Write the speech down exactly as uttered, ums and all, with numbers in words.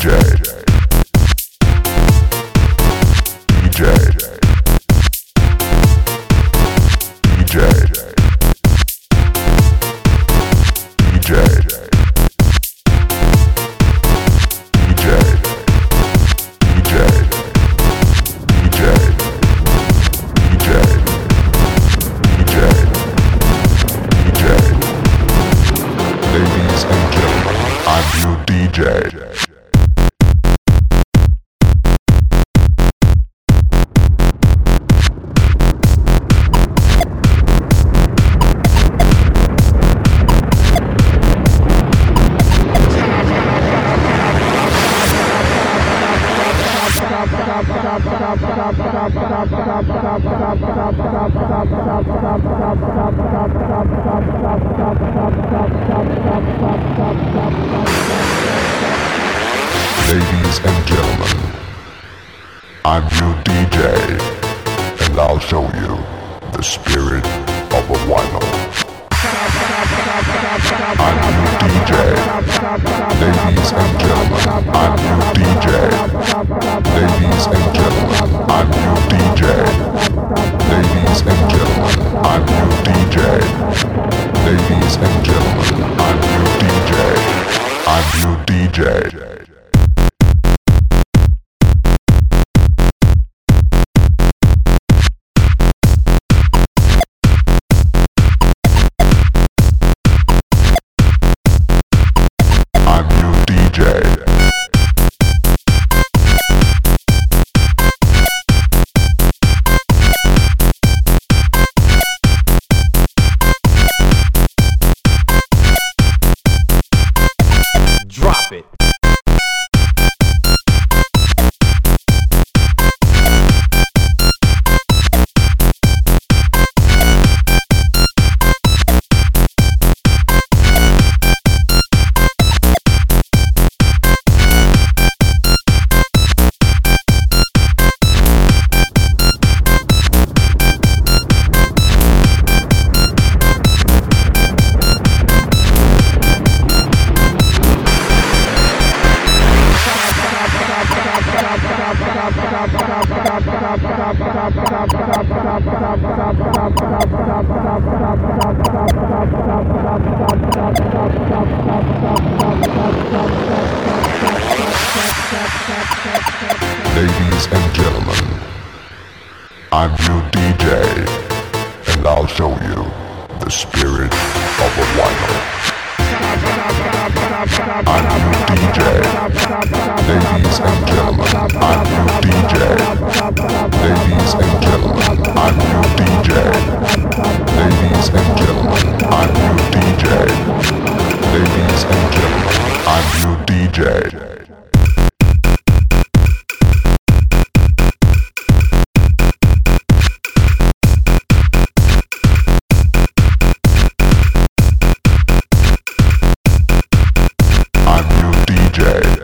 Ladies and gentlemen, I'm your D J, and I'll show you the spirit of a vinyl. I'm your D J. Ladies and gentlemen, I'm your D J. Ladies and gentlemen, I'm your D J. Ladies and gentlemen, I'm your D J. Ladies and gentlemen, I'm your D J. I'm your D J. Drop it. Ladies and gentlemen, I'm your D J, and I'll show you the spirit of a vinyl. I'm your D J. Ladies and gentlemen, I'm your D J. Ladies and gentlemen, I'm your D J. Ladies and gentlemen, I'm your D J. Ladies and gentlemen, I'm your D J. I'm your D J.